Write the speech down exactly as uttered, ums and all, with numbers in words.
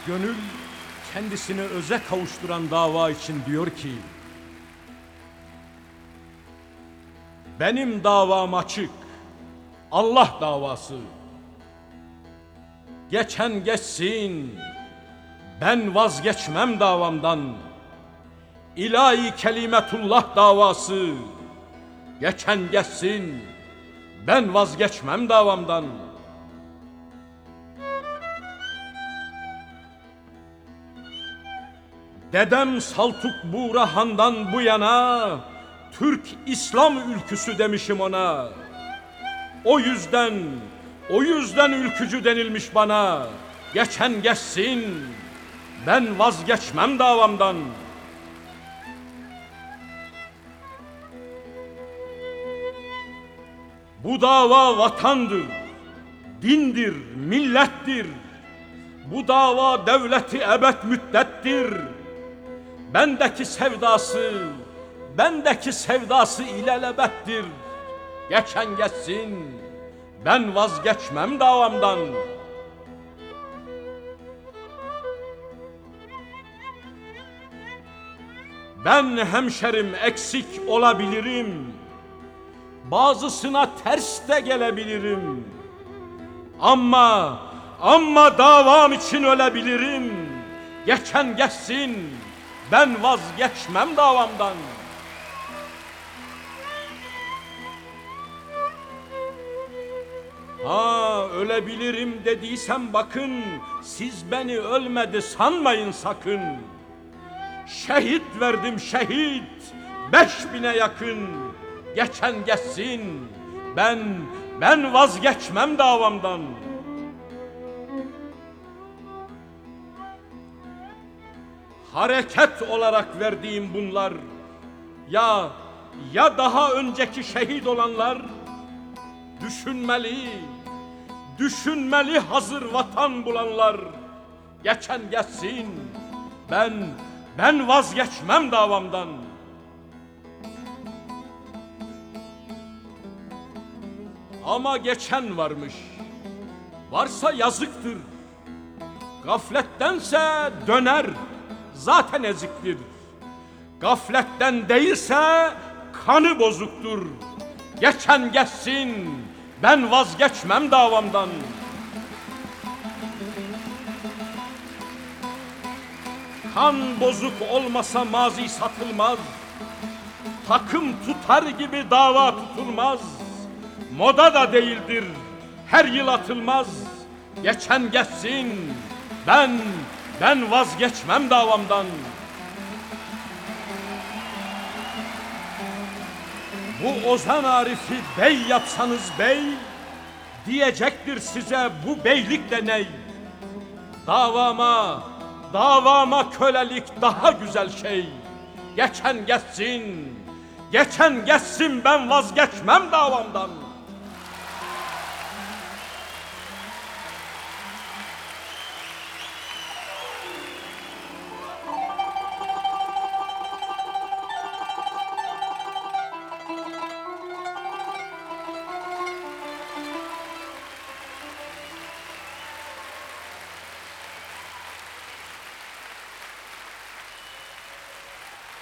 Gönül kendisini öze kavuşturan dava için diyor ki: benim davam açık, Allah davası. Geçen geçsin, ben vazgeçmem davamdan. İlahi kelimetullah davası. Geçen geçsin, ben vazgeçmem davamdan. Dedem Saltuk Burahan'dan bu yana Türk İslam ülküsü demişim ona. O yüzden, o yüzden ülkücü denilmiş bana. Geçen geçsin, ben vazgeçmem davamdan. Bu dava vatandır, dindir, millettir. Bu dava devleti ebed müddettir. Bendeki sevdası, bendeki sevdası ilelebettir. Geçen geçsin, ben vazgeçmem davamdan. Ben hemşerim eksik olabilirim. Bazısına ters de gelebilirim. Ama, ama davam için ölebilirim. Geçen geçsin, ben vazgeçmem davamdan. Ha, ölebilirim dediysem bakın, siz beni ölmedi sanmayın sakın. Şehit verdim şehit, beş bine yakın. Geçen geçsin, ben, ben vazgeçmem davamdan. Hareket olarak verdiğim bunlar, ya, ya daha önceki şehit olanlar, düşünmeli, düşünmeli hazır vatan bulanlar. Geçen geçsin, ben, ben vazgeçmem davamdan. Ama geçen varmış, varsa yazıktır. Gaflettense döner, zaten eziktir. Gafletten değilse kanı bozuktur. Geçen geçsin, ben vazgeçmem davamdan. Kan bozuk olmasa mazi satılmaz. Takım tutar gibi dava tutulmaz. Moda da değildir, her yıl atılmaz. Geçen geçsin, ben, ben vazgeçmem davamdan. Bu Ozan Arif'i bey yapsanız bey, diyecektir size bu beylik de ney? Davama, davama kölelik daha güzel şey. Geçen geçsin, geçen geçsin, ben vazgeçmem davamdan.